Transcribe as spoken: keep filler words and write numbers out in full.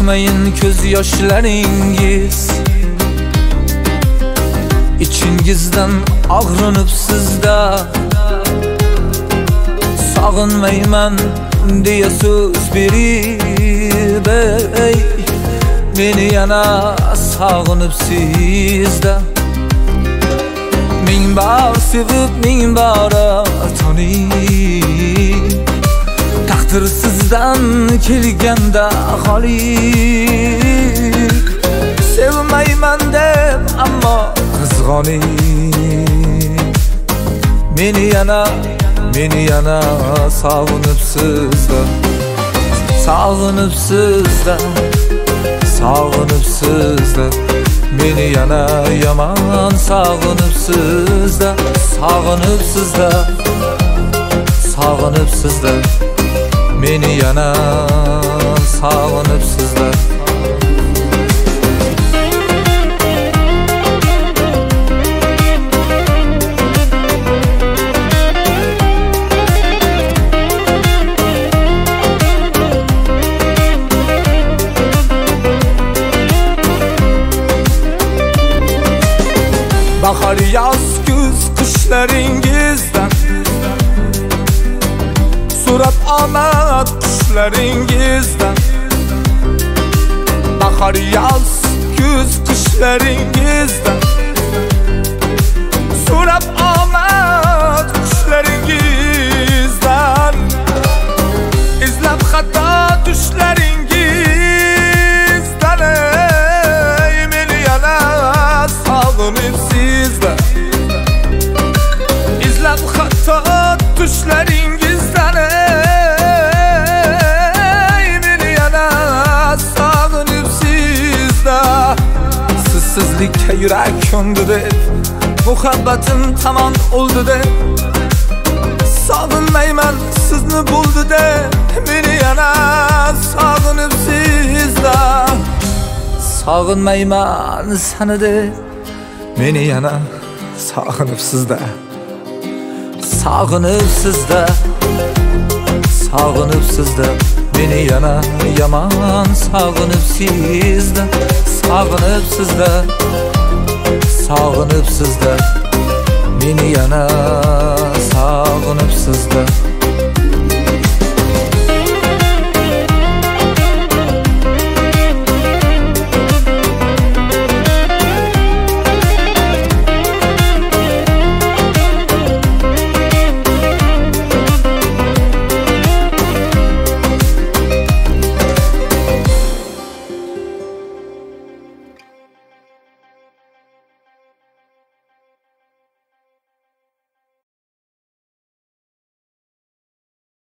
to'kmayin ko'z yoshlaringiz. İçingizdan og'rinib sizda sog'inmayman deya so'z berib, ey meni yana sog'inib sizda. Ming bor sevib ming bora tanib, taqdir sizdan kelganda xoli. Sevmayman deb ammo qizg'oning, meni yana meni yana sog'inib sizda, sog'inib sizda, sog'inib sizda. Meni yana yomon sog'inib sizda, sog'inib sizda, sog'inib sizda. Meni yana sog'inib sizda. Bahar, yoz, kuz qishlaringizdan so'rab omad qishlaringizdan. Bahar, yoz, kuz qishlaringizdan so'rab omad qishlaringizdan. Izlab xato tushlaringizdan, ey meni yana sog'inib sizda. İzlab xato tushlaringizdan, ey meni yana sog'inib sizda. Sizsizlikka yurak ko'ndi deb, muhabbatim tamom o'ldi deb, sog'inmayman sizni bo'ldi deb, meni yana sog'inib sizda. Sog'inmayman seni deb, meni yana sog'inib sizda, sog'inib sizda, sog'inib sizda. Meni yana yomon sog'inib sizda, sog'inib sizda, sog'inib sizda. Meni yana